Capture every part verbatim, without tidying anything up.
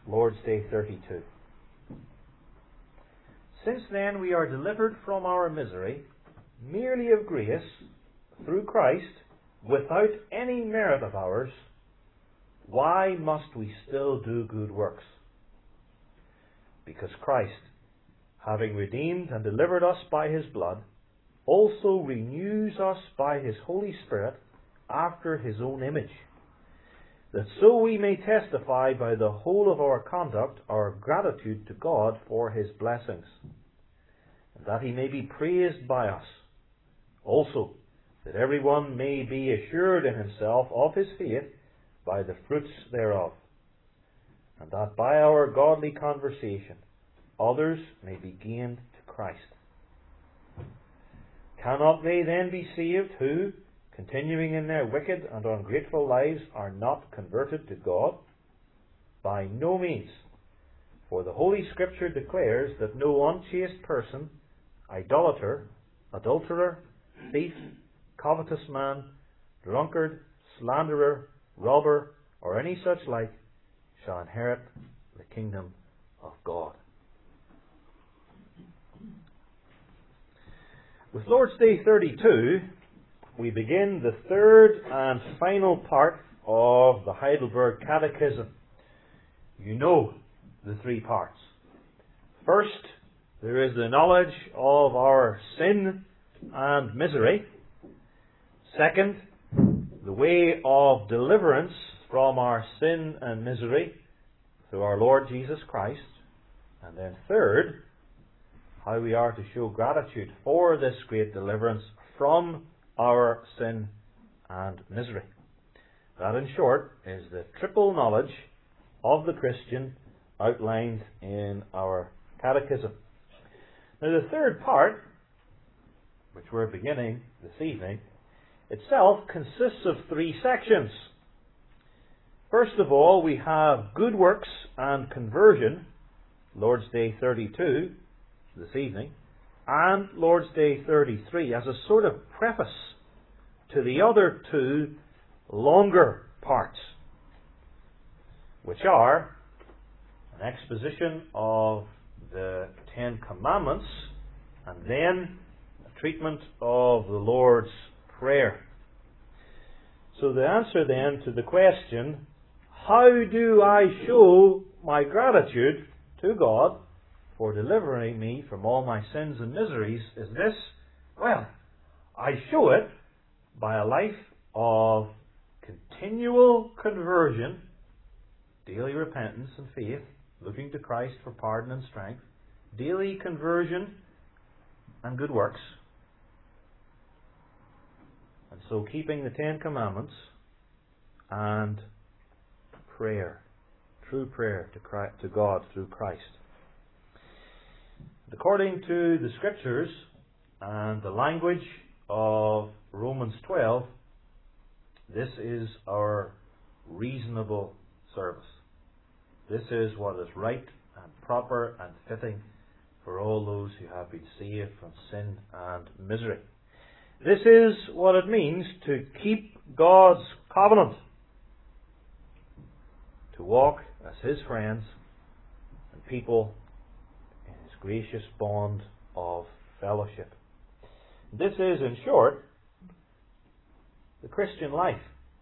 Lord's Day thirty-two. Since then we are delivered from our misery, merely of grace, through Christ, without any merit of ours, why must we still do good works? Because Christ, having redeemed and delivered us by his blood, also renews us by his Holy Spirit after his own image, that so we may testify by the whole of our conduct our gratitude to God for his blessings, and that he may be praised by us. Also, that everyone may be assured in himself of his faith by the fruits thereof, and that by our godly conversation others may be gained to Christ. Cannot they then be saved who, continuing in their wicked and ungrateful lives, are not converted to God? By no means. For the Holy Scripture declares that no unchaste person, idolater, adulterer, thief, covetous man, drunkard, slanderer, robber, or any such like, shall inherit the kingdom of God. With Lord's Day thirty-two, we begin the third and final part of the Heidelberg Catechism. You know the three parts. First, there is the knowledge of our sin and misery. Second, the way of deliverance from our sin and misery through our Lord Jesus Christ. And then third, how we are to show gratitude for this great deliverance from our sin and misery. That, in short, is the triple knowledge of the Christian outlined in our catechism. Now, the third part, which we're beginning this evening, itself consists of three sections. First of all, we have good works and conversion, Lord's Day thirty-two, this evening, and Lord's Day thirty-three as a sort of preface to the other two longer parts, which are an exposition of the Ten Commandments and then a treatment of the Lord's Prayer. So the answer then to the question, how do I show my gratitude to God for delivering me from all my sins and miseries, is this: well, I show it by a life of continual conversion, daily repentance and faith, looking to Christ for pardon and strength, daily conversion and good works, and so keeping the Ten Commandments and prayer, true prayer to Christ, to God through Christ. According to the Scriptures and the language of Romans twelve, this is our reasonable service. This is what is right and proper and fitting for all those who have been saved from sin and misery. This is what it means to keep God's covenant, to walk as his friends and people in his gracious bond of fellowship. This is, in short, the Christian life.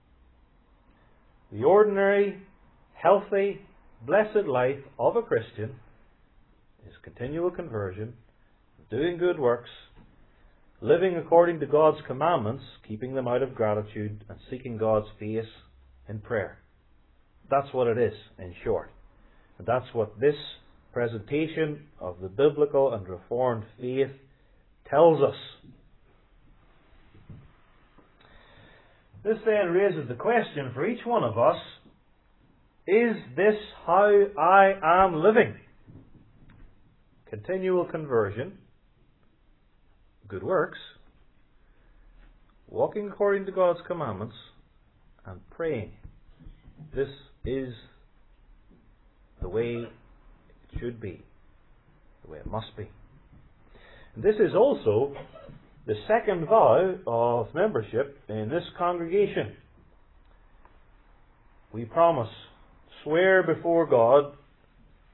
The ordinary, healthy, blessed life of a Christian is continual conversion, doing good works, living according to God's commandments, keeping them out of gratitude, and seeking God's face in prayer. That's what it is, in short. And that's what this presentation of the biblical and reformed faith tells us. This then raises the question for each one of us, is this how I am living? Continual conversion, good works, walking according to God's commandments, and praying. This is the way it should be, the way it must be. And this is also the second vow of membership in this congregation. We promise, swear before God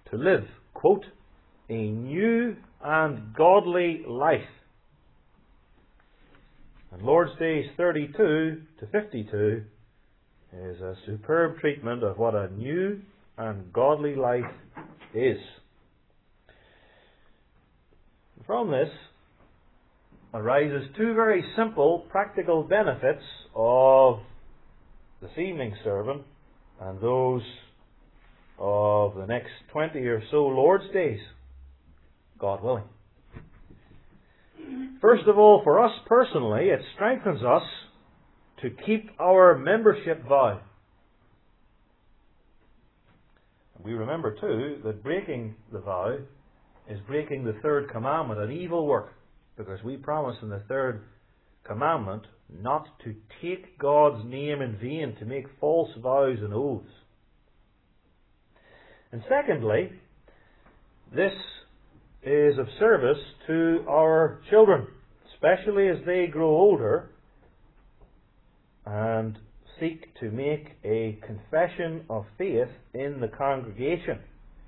to live, quote, a new and godly life. And Lord's Days thirty-two to fifty-two is a superb treatment of what a new and godly life is. From this arises two very simple practical benefits of this evening's sermon and those of the next twenty or so Lord's Days, God willing. First of all, for us personally, it strengthens us to keep our membership vow. We remember too that breaking the vow is breaking the third commandment, an evil work, because we promise in the third commandment not to take God's name in vain, to make false vows and oaths. And secondly, this is of service to our children, especially as they grow older and seek to make a confession of faith in the congregation.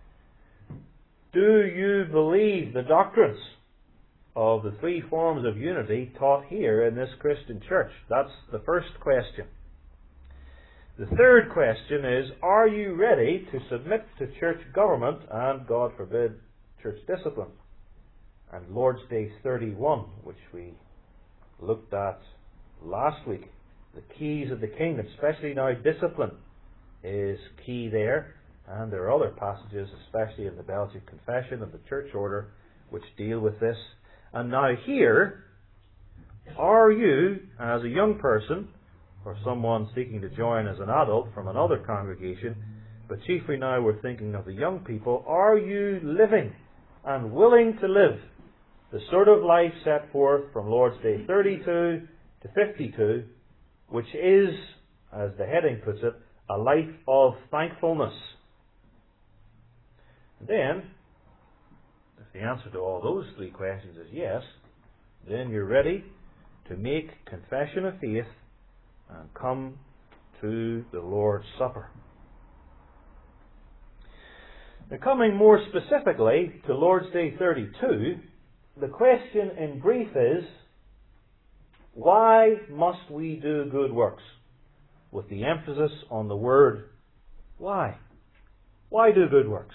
Do you believe the doctrines of the three forms of unity taught here in this Christian church? That's the first question. The third question is, are you ready to submit to church government and, God forbid, church discipline? And Lord's Day thirty-one, which we looked at last week, the keys of the kingdom, especially now discipline is key there. And there are other passages, especially in the Belgic Confession and the Church Order, which deal with this. And now here, are you, as a young person, or someone seeking to join as an adult from another congregation, but chiefly now we're thinking of the young people, are you living and willing to live the sort of life set forth from Lord's Day thirty-two to fifty-two, which is, as the heading puts it, a life of thankfulness? Then, if the answer to all those three questions is yes, then you're ready to make confession of faith and come to the Lord's Supper. Now, coming more specifically to Lord's Day thirty-two, the question in brief is, why must we do good works? With the emphasis on the word why. Why do good works?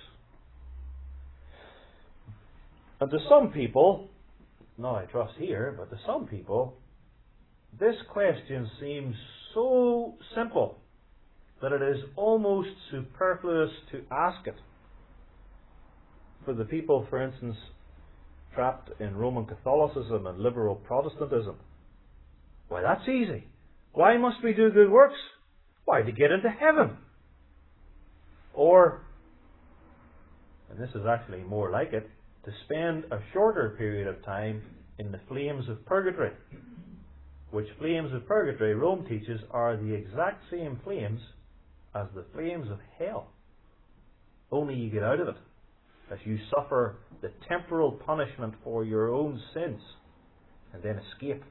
And to some people, not I trust here, but to some people, this question seems so simple that it is almost superfluous to ask it. For the people, for instance, trapped in Roman Catholicism and liberal Protestantism, why, that's easy. Why must we do good works? Why, to get into heaven. Or, and this is actually more like it, to spend a shorter period of time in the flames of purgatory. Which flames of purgatory, Rome teaches, are the exact same flames as the flames of hell. Only you get out of it as you suffer the temporal punishment for your own sins and then escape.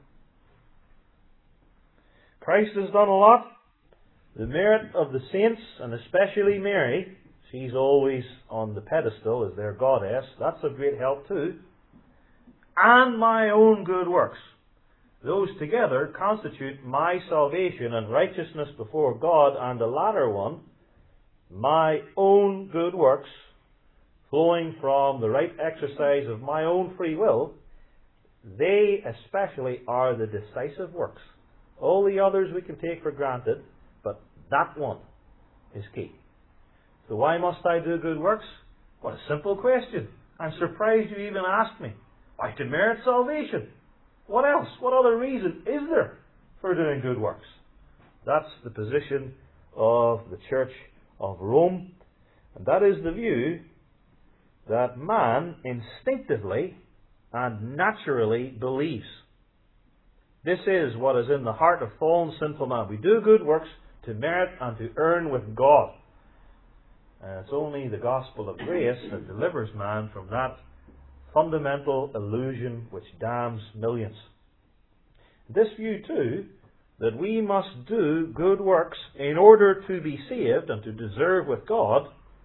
Christ has done a lot. The merit of the saints, and especially Mary, she's always on the pedestal as their goddess, that's of great help too. And my own good works. Those together constitute my salvation and righteousness before God, and the latter one, my own good works, flowing from the right exercise of my own free will, they especially are the decisive works. All the others we can take for granted, but that one is key. So why must I do good works? What a simple question. I'm surprised you even asked me. Why, to merit salvation. What else? What other reason is there for doing good works? That's the position of the Church of Rome. And that is the view that man instinctively and naturally believes. This is what is in the heart of fallen sinful man. We do good works to merit and to earn with God. And it's only the gospel of grace that delivers man from that fundamental illusion which damns millions. This view too, that we must do good works in order to be saved and to deserve with God,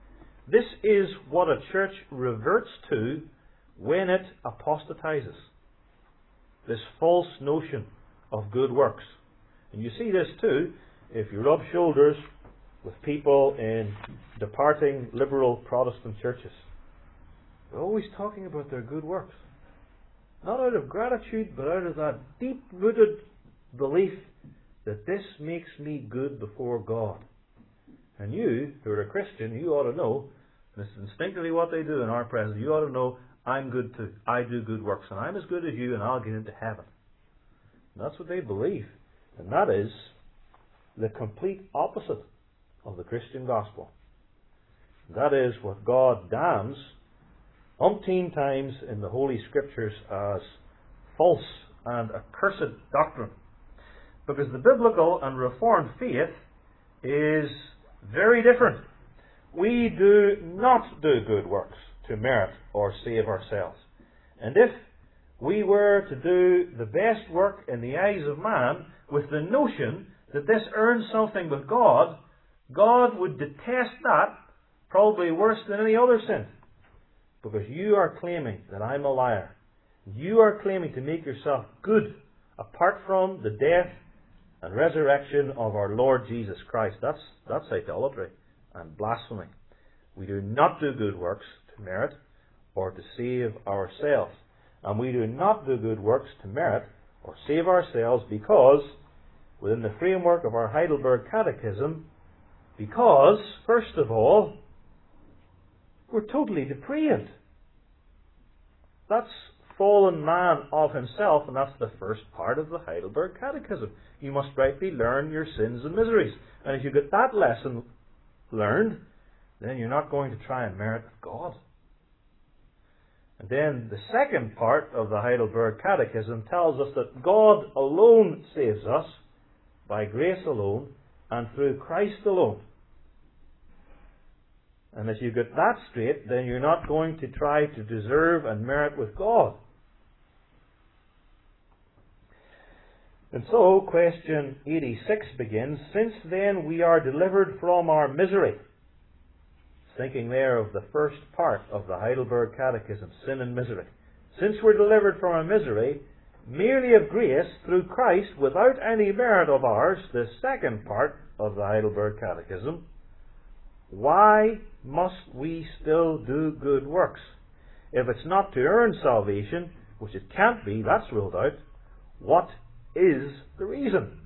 This is what a church reverts to when it apostatizes. This false notion of good works. And you see this too if you rub shoulders with people in departing liberal Protestant churches. They're always talking about their good works. Not out of gratitude, but out of that deep-rooted belief that this makes me good before God. And you, who are a Christian, you ought to know, and this is instinctively what they do in our presence, you ought to know, I'm good too. I do good works, and I'm as good as you, and I'll get into heaven. And that's what they believe. And that is the complete opposite of the Christian gospel. That is what God damns umpteen times in the Holy Scriptures as false and accursed doctrine. Because the biblical and Reformed faith is very different. We do not do good works to merit or save ourselves. And if we were to do the best work in the eyes of man with the notion that this earns something with God, God would detest that probably worse than any other sin. Because you are claiming that I'm a liar. You are claiming to make yourself good apart from the death and resurrection of our Lord Jesus Christ. That's, that's idolatry and blasphemy. We do not do good works to merit or to save ourselves. And we do not do good works to merit or save ourselves because, within the framework of our Heidelberg Catechism, because, first of all, we're totally depraved. That's fallen man of himself, and that's the first part of the Heidelberg Catechism. You must rightly learn your sins and miseries. And if you get that lesson learned, then you're not going to try and merit God. And then the second part of the Heidelberg Catechism tells us that God alone saves us, by grace alone, and through Christ alone. And if you get that straight, then you're not going to try to deserve and merit with God. And so, question eighty-six begins, since then we are delivered from our misery. Thinking there of the first part of the Heidelberg Catechism, sin and misery. Since we're delivered from our misery, merely of grace, through Christ, without any merit of ours, the second part of the Heidelberg Catechism, why must we still do good works? If it's not to earn salvation, which it can't be, that's ruled out, what is the reason?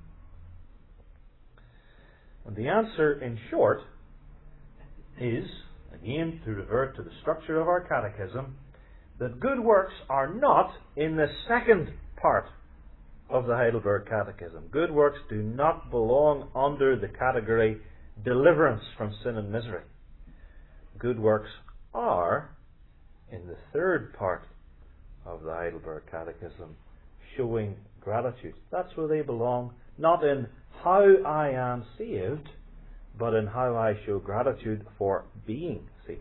And the answer, in short, is, again, to revert to the structure of our catechism, that good works are not in the second part of the Heidelberg Catechism. Good works do not belong under the category deliverance from sin and misery. Good works are in the third part of the Heidelberg Catechism, showing gratitude. That's where they belong, not in how I am saved, but in how I show gratitude for being saved.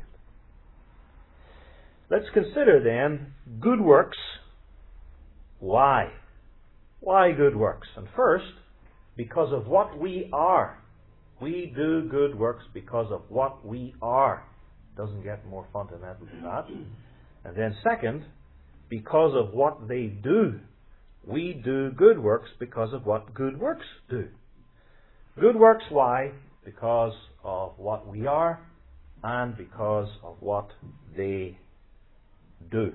Let's consider then good works. Why? Why good works? And first, because of what we are. We do good works because of what we are. Doesn't get more fundamental than that. And then second, because of what they do. We do good works because of what good works do. Good works, why? Because of what we are and because of what they do.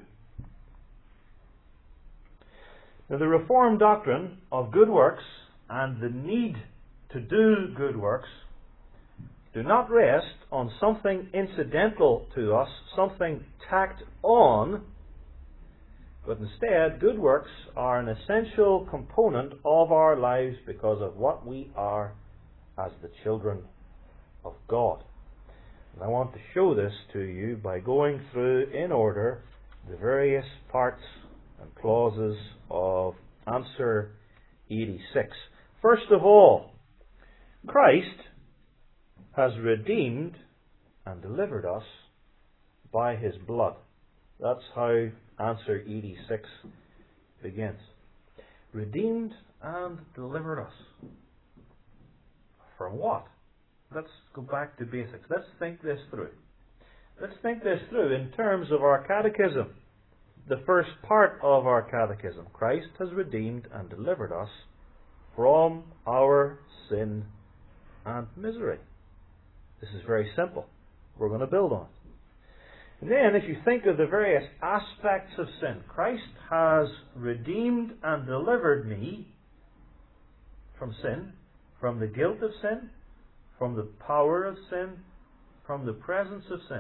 Now, the Reformed doctrine of good works and the need to do good works do not rest on something incidental to us, something tacked on, but instead, good works are an essential component of our lives because of what we are as the children of God. And I want to show this to you by going through, in order, the various parts and clauses of answer eighty-six. First of all, Christ has redeemed and delivered us by His blood. That's how answer eighty-six begins. Redeemed and delivered us. From what? Let's go back to basics. Let's think this through. Let's think this through in terms of our catechism. The first part of our catechism. Christ has redeemed and delivered us from our sin and misery. This is very simple. We're going to build on it. And then, if you think of the various aspects of sin, Christ has redeemed and delivered me from sin, from the guilt of sin, from the power of sin, from the presence of sin.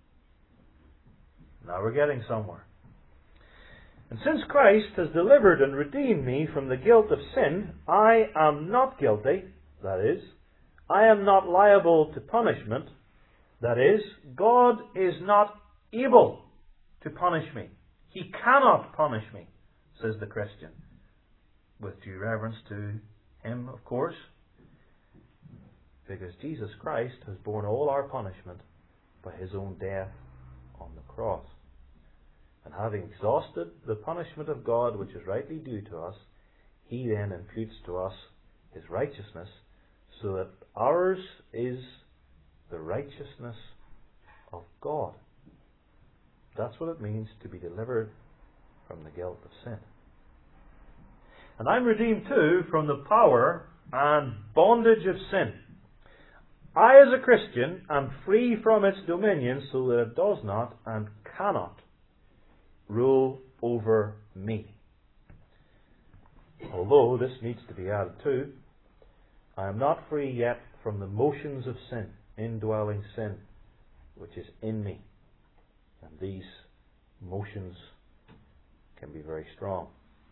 Now we're getting somewhere. And since Christ has delivered and redeemed me from the guilt of sin, I am not guilty, that is, I am not liable to punishment, that is, God is not able to punish me. He cannot punish me, says the Christian, with due reverence to him, of course, because Jesus Christ has borne all our punishment by his own death on the cross. And having exhausted the punishment of God which is rightly due to us, he then imputes to us his righteousness, so that ours is the righteousness of God. That's what it means to be delivered from the guilt of sin. And I'm redeemed too from the power and bondage of sin. I, as a Christian, am free from its dominion so that it does not and cannot rule over me. Although this needs to be added too, I am not free yet from the motions of sin, indwelling sin, which is in me. And these motions can be very strong.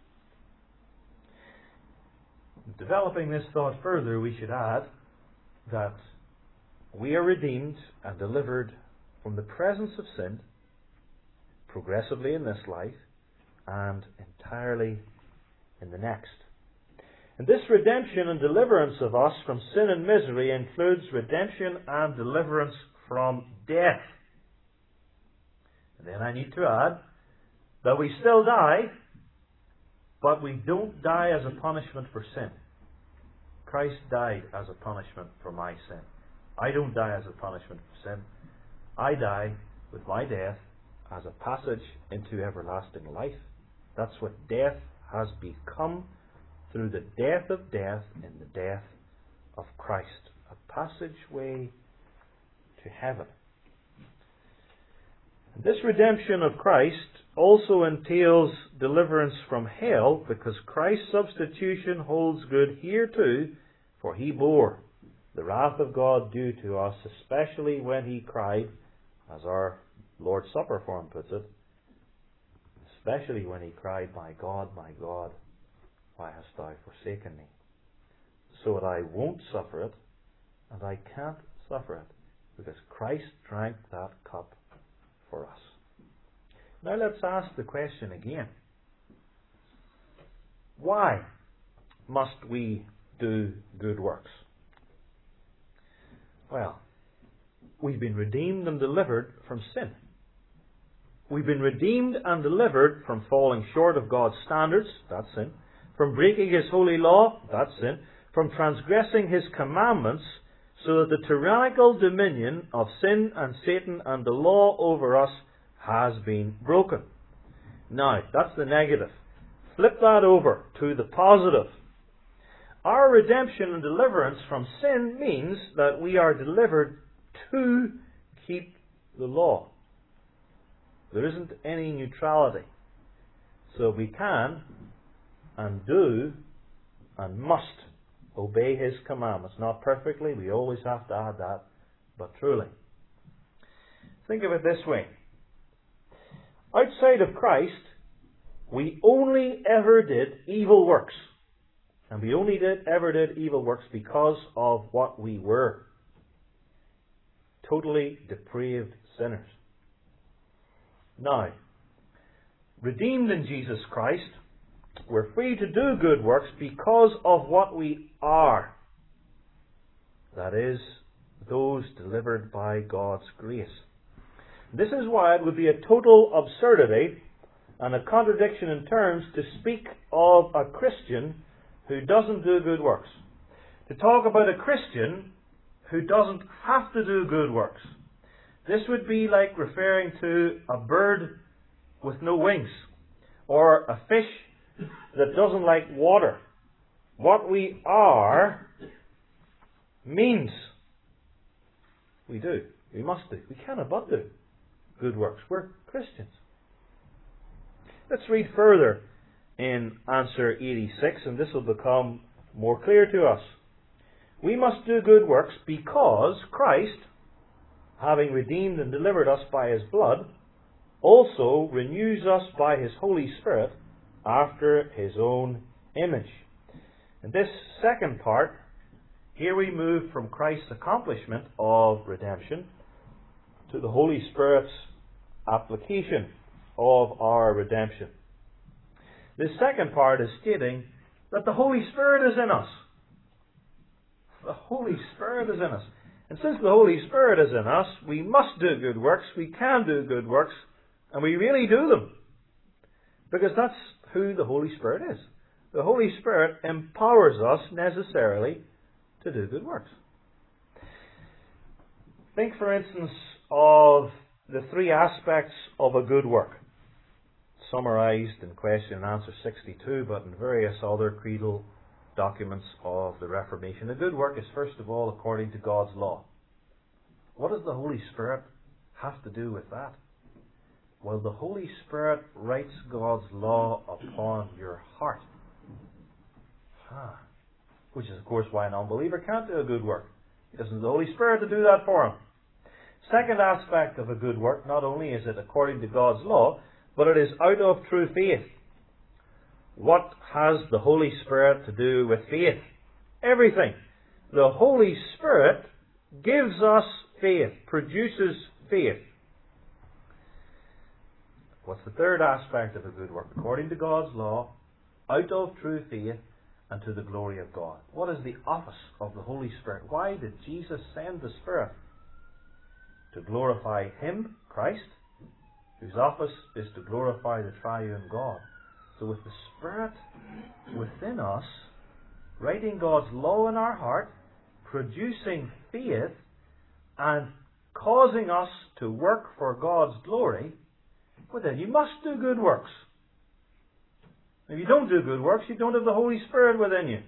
Developing this thought further, we should add that we are redeemed and delivered from the presence of sin progressively in this life and entirely in the next. And this redemption and deliverance of us from sin and misery includes redemption and deliverance from death. And then I need to add that we still die, but we don't die as a punishment for sin. Christ died as a punishment for my sin. I don't die as a punishment for sin. I die with my death as a passage into everlasting life. That's what death has become through the death of death in the death of Christ. A passageway to heaven. And this redemption of Christ also entails deliverance from hell, because Christ's substitution holds good here too, for he bore the wrath of God due to us, especially when he cried, as our Lord's Supper form puts it, especially when he cried, "My God, my God, why hast thou forsaken me?" So that I won't suffer it, and I can't suffer it, because Christ drank that cup for us. Now let's ask the question again. Why must we do good works? Well, we've been redeemed and delivered from sin. We've been redeemed and delivered from falling short of God's standards, that's sin. From breaking his holy law, that's sin. From transgressing his commandments, so that the tyrannical dominion of sin and Satan and the law over us has been broken. Now, that's the negative. Flip that over to the positive. Our redemption and deliverance from sin means that we are delivered to keep the law. There isn't any neutrality. So we can and do and must obey his commandments. Not perfectly, we always have to add that, but truly. Think of it this way. Outside of Christ, we only ever did evil works. And we only did ever did evil works because of what we were. Totally depraved sinners. Now, redeemed in Jesus Christ, we're free to do good works because of what we are. That is, those delivered by God's grace. This is why it would be a total absurdity and a contradiction in terms to speak of a Christian who doesn't do good works. To talk about a Christian who doesn't have to do good works. This would be like referring to a bird with no wings, or a fish that doesn't like water. What we are means we do, we must do, we cannot but do good works. We're Christians. Let's read further in answer eighty-six, and this will become more clear to us. We must do good works because Christ, having redeemed and delivered us by His blood, also renews us by His Holy Spirit after His own image. In this second part, here we move from Christ's accomplishment of redemption to the Holy Spirit's application of our redemption. This second part is stating that the Holy Spirit is in us. The Holy Spirit is in us. And since the Holy Spirit is in us, we must do good works, we can do good works, and we really do them. Because that's who the Holy Spirit is. The Holy Spirit empowers us necessarily to do good works. Think, for instance, of the three aspects of a good work, summarized in question and answer sixty-two, but in various other creedal documents of the Reformation. A good work is, first of all, according to God's law. What does the Holy Spirit have to do with that? Well, the Holy Spirit writes God's law upon your heart. Ah. Which is, of course, why an unbeliever can't do a good work. He doesn't have the Holy Spirit to do that for him. Second aspect of a good work, not only is it according to God's law, but it is out of true faith. What has the Holy Spirit to do with faith? Everything. The Holy Spirit gives us faith, produces faith. What's the third aspect of a good work? According to God's law, out of true faith, and to the glory of God. What is the office of the Holy Spirit? Why did Jesus send the Spirit? To glorify Him, Christ, whose office is to glorify the triune God. So with the Spirit within us, writing God's law in our heart, producing faith, and causing us to work for God's glory, well then you must do good works. If you don't do good works, you don't have the Holy Spirit within you.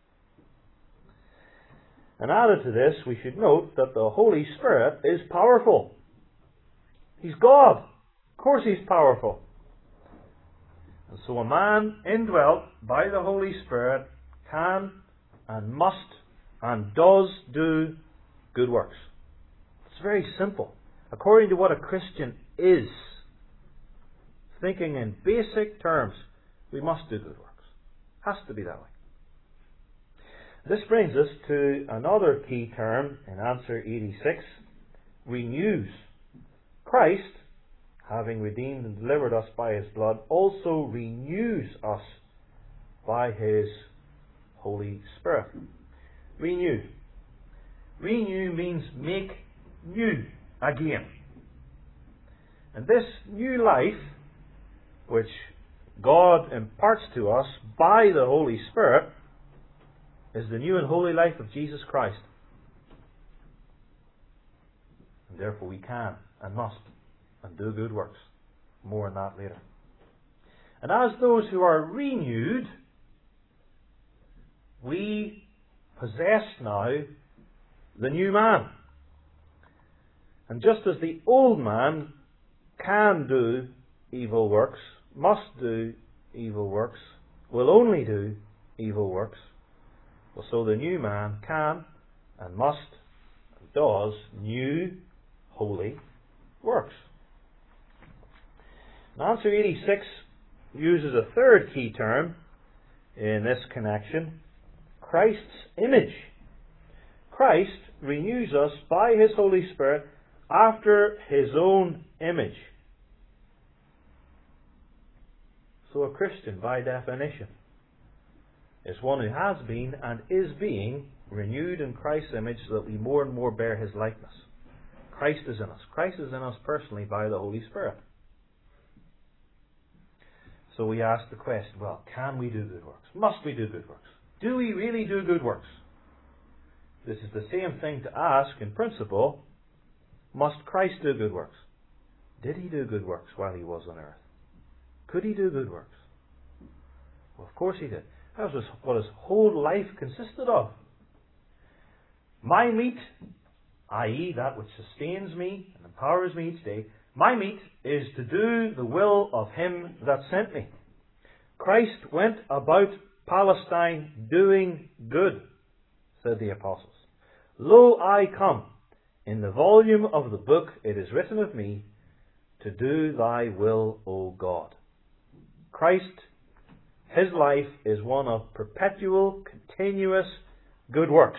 And added to this, we should note that the Holy Spirit is powerful. He's God. Of course He's powerful. And so a man indwelt by the Holy Spirit can and must and does do good works. It's very simple. According to what a Christian is, thinking in basic terms, we must do good works. Has to be that way. This brings us to another key term in answer eighty-six. Renews. Christ, having redeemed and delivered us by His blood, also renews us by His Holy Spirit. Renew. Renew means make new again. And this new life, which God imparts to us by the Holy Spirit, is the new and holy life of Jesus Christ. And therefore we can and must and do good works. More on that later. And as those who are renewed, we possess now the new man. And just as the old man can do evil works, must do evil works, will only do evil works, well, so the new man can and must and does new holy works. And answer eighty-six uses a third key term in this connection, Christ's image. Christ renews us by His Holy Spirit after His own image. So a Christian, by definition, is one who has been and is being renewed in Christ's image so that we more and more bear His likeness. Christ is in us. Christ is in us personally by the Holy Spirit. So we ask the question, well, can we do good works? Must we do good works? Do we really do good works? This is the same thing to ask, in principle, must Christ do good works? Did he do good works while he was on earth? Could he do good works? Well, of course he did. That was what his whole life consisted of. My meat, that is that which sustains me and empowers me each day, my meat is to do the will of him that sent me. Christ went about Palestine doing good, said the apostles. Lo, I come. In the volume of the book it is written of me, to do thy will, O God. Christ, his life is one of perpetual, continuous good works,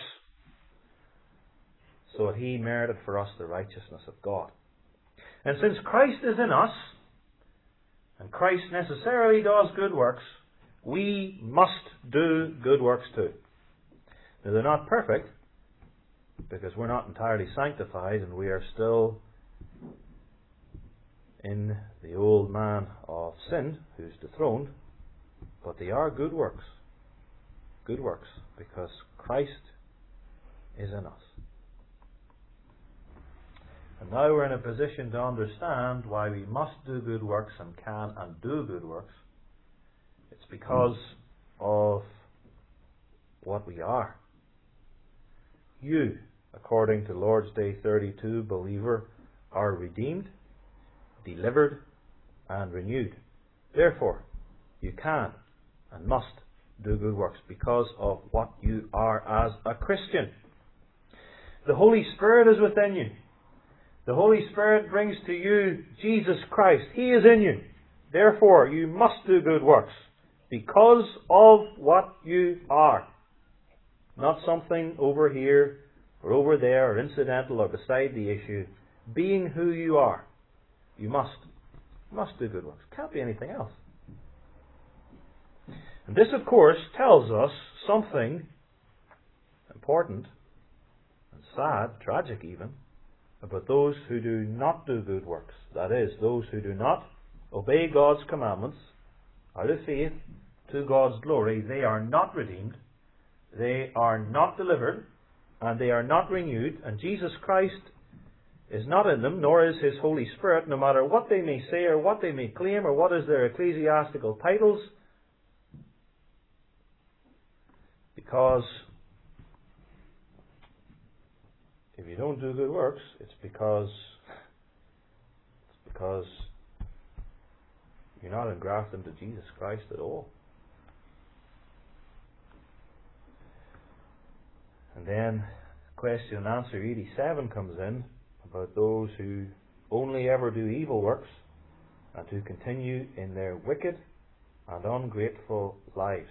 so that he merited for us the righteousness of God. And since Christ is in us, and Christ necessarily does good works, we must do good works too. Now, they're not perfect, because we're not entirely sanctified, and we are still in the old man of sin, who's dethroned, but they are good works. Good works, because Christ is in us. And now we're in a position to understand why we must do good works and can and do good works. It's because of what we are. You, according to Lord's Day thirty-two, believer, are redeemed, delivered, and renewed. Therefore, you can and must do good works because of what you are as a Christian. The Holy Spirit is within you. The Holy Spirit brings to you Jesus Christ. He is in you. Therefore, you must do good works because of what you are. Not something over here or over there or incidental or beside the issue. Being who you are, you must. You must do good works. Can't be anything else. And this, of course, tells us something important and sad, tragic even, about those who do not do good works. That is, those who do not obey God's commandments out of faith to God's glory. They are not redeemed, they are not delivered, and they are not renewed, and Jesus Christ is not in them, nor is his Holy Spirit, no matter what they may say or what they may claim or what is their ecclesiastical titles, because if you don't do good works, it's because it's because you're not engrafted into Jesus Christ at all. And then question and answer eighty-seven comes in about those who only ever do evil works and who continue in their wicked and ungrateful lives.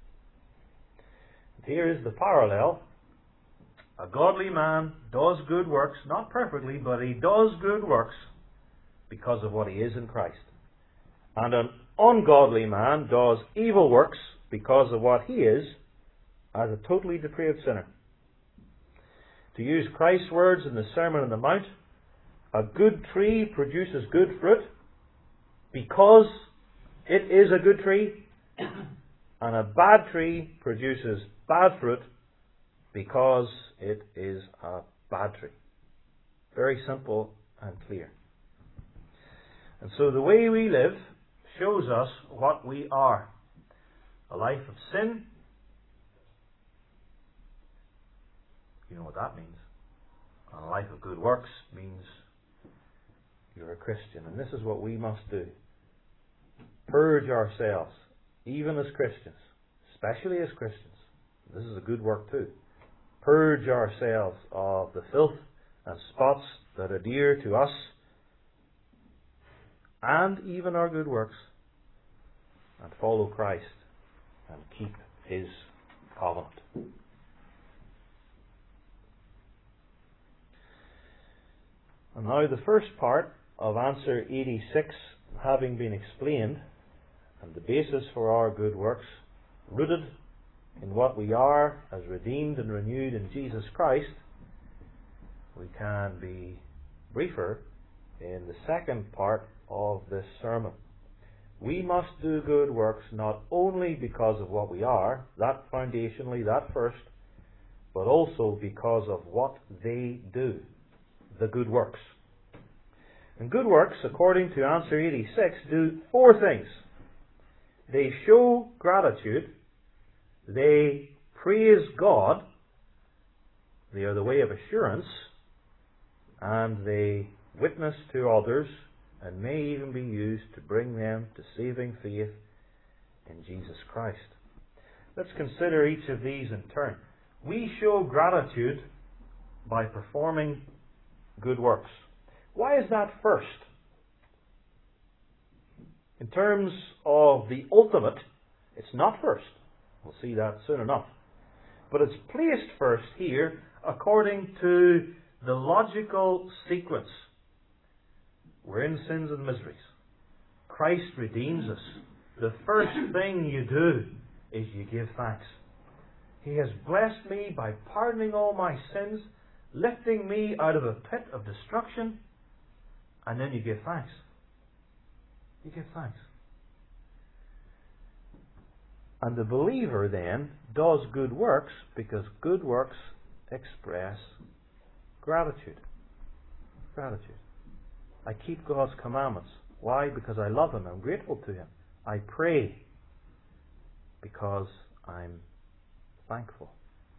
And here is the parallel. A godly man does good works, not perfectly, but he does good works because of what he is in Christ. And an ungodly man does evil works because of what he is as a totally depraved sinner. To use Christ's words in the Sermon on the Mount, a good tree produces good fruit because it is a good tree, and a bad tree produces bad fruit because it is a bad tree. Very simple and clear. And so the way we live shows us what we are. A life of sin. You know what that means. And a life of good works means you're a Christian. And this is what we must do. Purge ourselves, even as Christians, especially as Christians. This is a good work too. Purge ourselves of the filth and spots that are dear to us and even our good works, and follow Christ and keep his covenant. And now the first part of answer eighty-six having been explained, and the basis for our good works, rooted in what we are as redeemed and renewed in Jesus Christ, we can be briefer in the second part of this sermon. We must do good works not only because of what we are, that foundationally, that first, but also because of what they do, the good works. And good works, according to answer eighty-six, do four things. They show gratitude, they praise God, they are the way of assurance, and they witness to others and may even be used to bring them to saving faith in Jesus Christ. Let's consider each of these in turn. We show gratitude by performing good works. Why is that first? In terms of the ultimate, it's not first. We'll see that soon enough. But it's placed first here according to the logical sequence. We're in sins and miseries. Christ redeems us. The first thing you do is you give thanks. He has blessed me by pardoning all my sins, lifting me out of a pit of destruction, and then you give thanks. You give thanks. And the believer then does good works because good works express gratitude. Gratitude. I keep God's commandments. Why? Because I love Him. I'm grateful to Him. I pray because I'm thankful.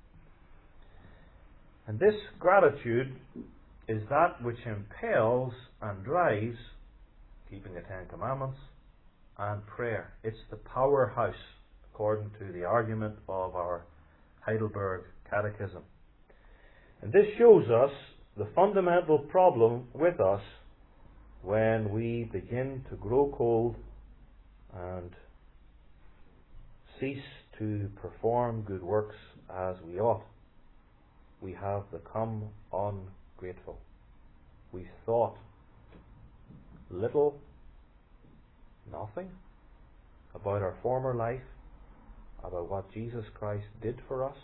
And this gratitude is that which impels and drives keeping the Ten Commandments and prayer. It's the powerhouse, according to the argument of our Heidelberg Catechism. And this shows us the fundamental problem with us when we begin to grow cold and cease to perform good works as we ought. We have become ungrateful. We thought little, nothing about our former life, about what Jesus Christ did for us.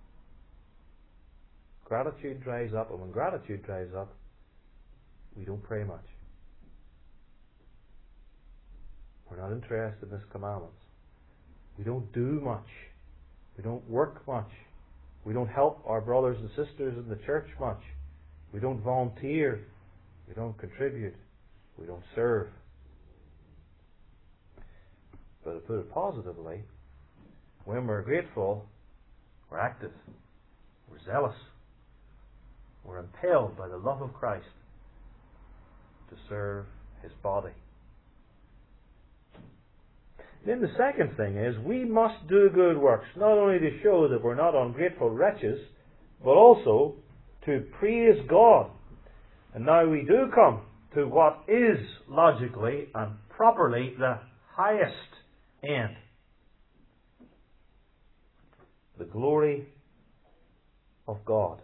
Gratitude dries up, and when gratitude dries up, we don't pray much. We're not interested in His commandments. We don't do much. We don't work much. We don't help our brothers and sisters in the church much. We don't volunteer. We don't contribute. We don't serve. But to put it positively, when we're grateful, we're active. We're zealous. We're impelled by the love of Christ to serve His body. Then the second thing is we must do good works, not only to show that we're not ungrateful wretches, but also to praise God. And now we do come to what is logically and properly the highest end. The glory of God.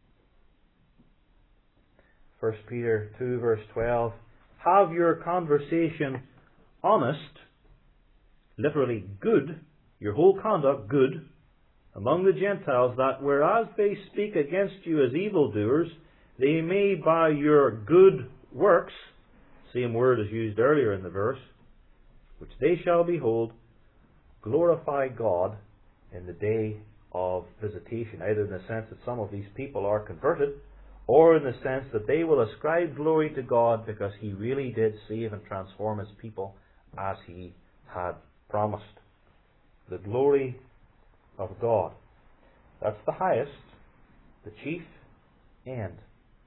First Peter two verse twelve, have your conversation honest, literally good, your whole conduct good, among the Gentiles, that whereas they speak against you as evildoers, they may by your good works, same word as used earlier in the verse, which they shall behold, glorify God in the day of visitation, either in the sense that some of these people are converted, or in the sense that they will ascribe glory to God because He really did save and transform His people as He had promised. The glory of God. That's the highest, the chief end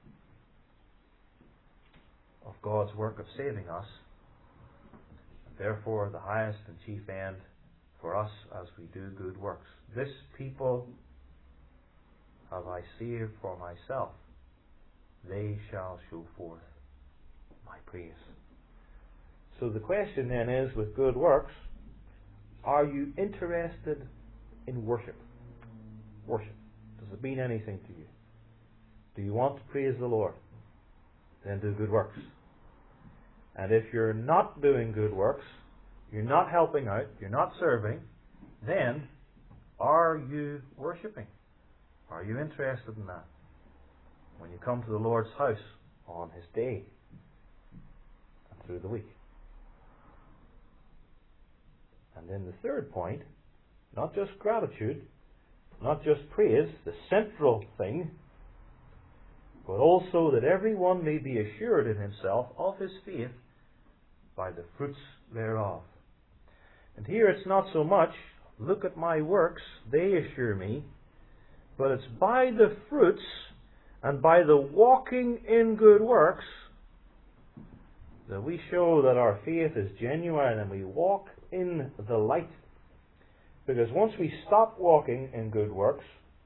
of God's work of saving us. Therefore, the highest and chief end for us as we do good works. This people have I saved for myself. They shall show forth my praise. So the question then is, with good works, are you interested in worship? Worship. Does it mean anything to you? Do you want to praise the Lord? Then do good works. And if you're not doing good works, you're not helping out, you're not serving, then are you worshipping? Are you interested in that? When you come to the Lord's house on His day and through the week. And then the third point, not just gratitude, not just praise, the central thing, but also that every one may be assured in himself of his faith by the fruits thereof. And here it's not so much, look at my works, they assure me, but it's by the fruits and by the walking in good works that we show that our faith is genuine and we walk in the light. Because once we stop walking in good works,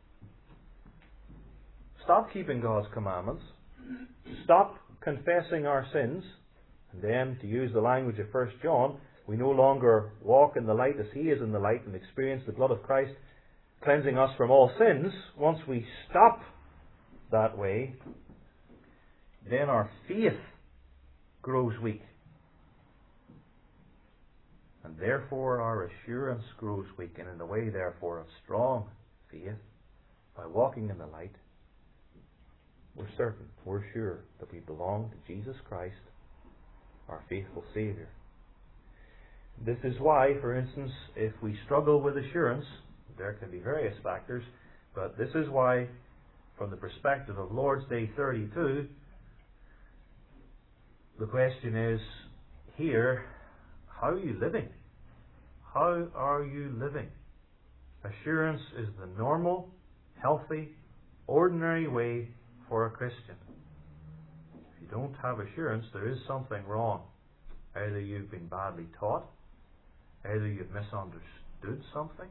stop keeping God's commandments, stop confessing our sins, and then, to use the language of First John, we no longer walk in the light as He is in the light and experience the blood of Christ cleansing us from all sins. Once we stop that way, then our faith grows weak. And therefore our assurance grows weak. And in the way, therefore, of strong faith, by walking in the light, we're certain, we're sure that we belong to Jesus Christ, our faithful Saviour. This is why, for instance, if we struggle with assurance, there can be various factors, but this is why, from the perspective of Lord's Day thirty-two, the question is here, how are you living? How are you living? Assurance is the normal, healthy, ordinary way for a Christian. If you don't have assurance, there is something wrong. Either you've been badly taught, either you've misunderstood something,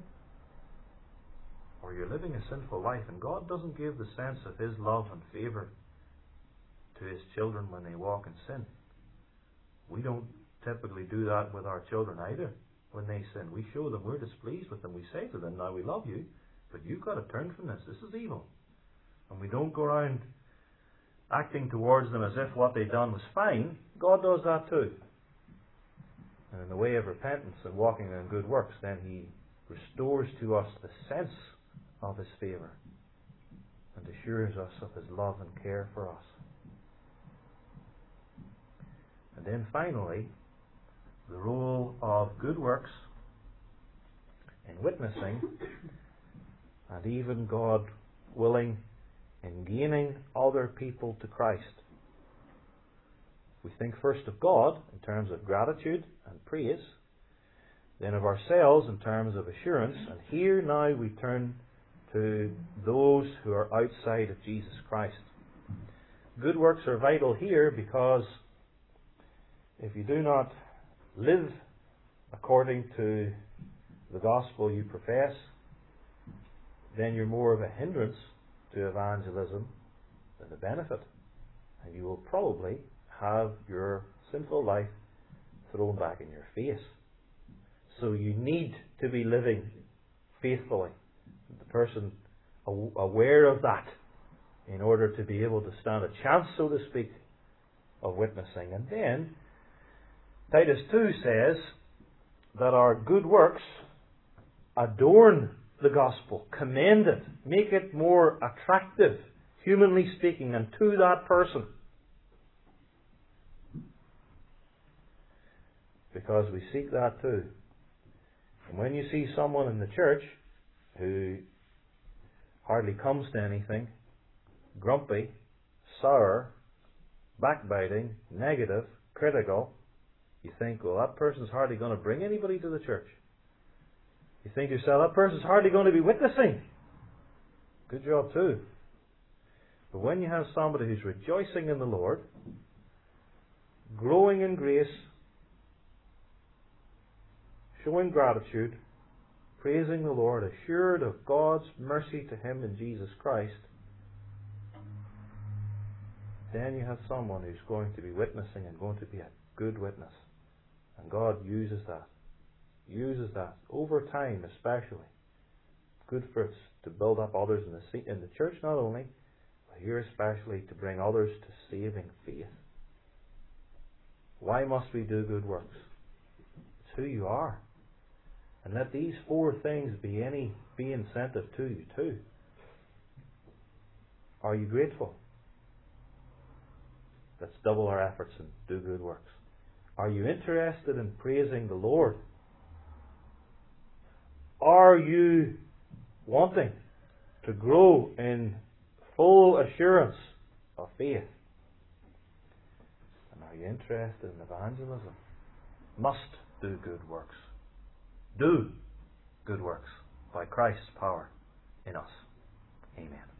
or you're living a sinful life, and God doesn't give the sense of His love and favour to His children when they walk in sin. We don't typically do that with our children either. When they sin, we show them we're displeased with them. We say to them, now we love you, but you've got to turn from this. This is evil. And we don't go around acting towards them as if what they've done was fine. God does that too. And in the way of repentance and walking in good works, then He restores to us the sense of His favour and assures us of His love and care for us. And then finally, the role of good works in witnessing and even, God willing, in gaining other people to Christ. We think first of God in terms of gratitude and praise, then of ourselves in terms of assurance, and here now we turn to those who are outside of Jesus Christ. Good works are vital here because if you do not live according to the gospel you profess, then you're more of a hindrance to evangelism than a benefit. And you will probably have your sinful life thrown back in your face. So you need to be living faithfully. The person aware of that in order to be able to stand a chance, so to speak, of witnessing. And then Titus two says that our good works adorn the gospel, commend it, make it more attractive, humanly speaking, and to that person. Because we seek that too. And when you see someone in the church who hardly comes to anything, grumpy, sour, backbiting, negative, critical, you think, well, that person's hardly going to bring anybody to the church. You think to yourself, that person's hardly going to be witnessing. Good job too. But when you have somebody who's rejoicing in the Lord, growing in grace, showing gratitude, praising the Lord, assured of God's mercy to him in Jesus Christ, then you have someone who's going to be witnessing and going to be a good witness. And God uses that. Uses that over time, especially. Good fruits to build up others in the in the church not only, but here especially to bring others to saving faith. Why must we do good works? It's who you are. And let these four things be any be incentive to you too. Are you grateful? Let's double our efforts and do good works. Are you interested in praising the Lord? Are you wanting to grow in full assurance of faith. And are you interested in evangelism? Must do good works. Do good works by Christ's power in us. Amen.